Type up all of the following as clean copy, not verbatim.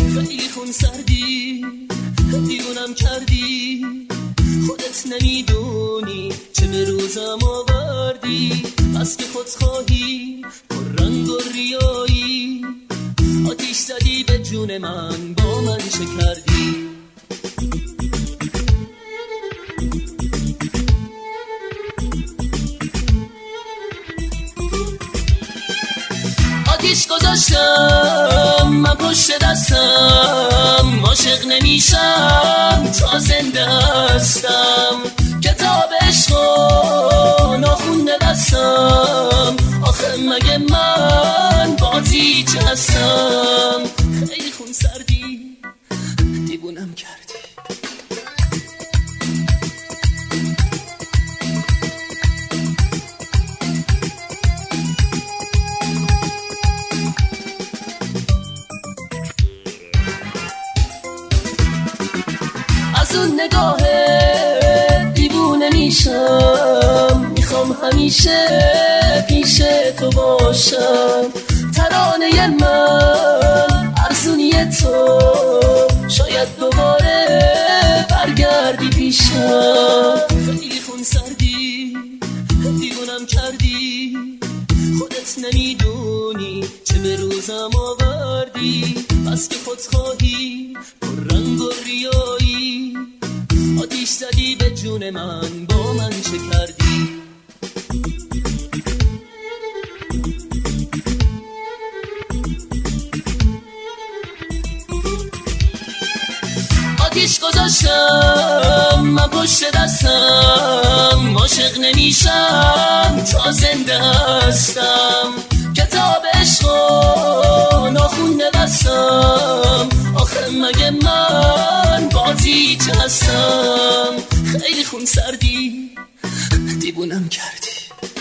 خیلی خون سردی، دیوونم کردی، خودت نمیدونی چه به روزم آوردی. بس که خودخواهی پر رنگ و ریایی، آتیش زدی به جون من، با من چه کردی؟ آتیش گذاشتم من پشت دستم، عاشق نمیشم تا زنده هستم. کتاب عشق و ناخون نبستم، آخه مگه من بازیچ هستم؟ خیلی خون سردی، دیوونم کردی. از اون نگاه دیوونه میشم، میخوام همیشه پیش تو باشم. ترانه من ارزونی تو، شاید دوباره برگردی پیشم. خیلی خون سردی، دیوونم کردی، خودت نمیدونی چه به روزم آوردی. بس که خودخواهی پر رنگ و ریایی، آتیش زدی به جون من، با من چه کردی؟ آتیش گذاشتم من پشت دستم، عاشق نمیشم تا زنده هستم. کتاب عشق و ناخون نبستم، آخه مگه من بازیچ هستم؟ خیلی خون سردی، دیوونم کردی.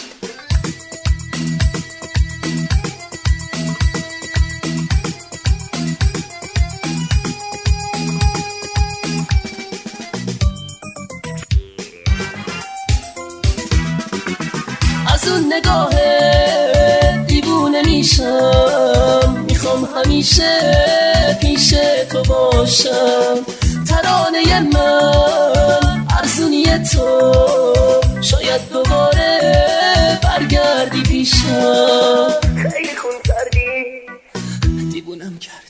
از اون نگاه دیوونه میشم، میخوام همیشه پیش تو باشم. ترانه من ارزونی تو، شاید دوباره برگردی پیشم. خیلی خون کردی، دیوونم کردی.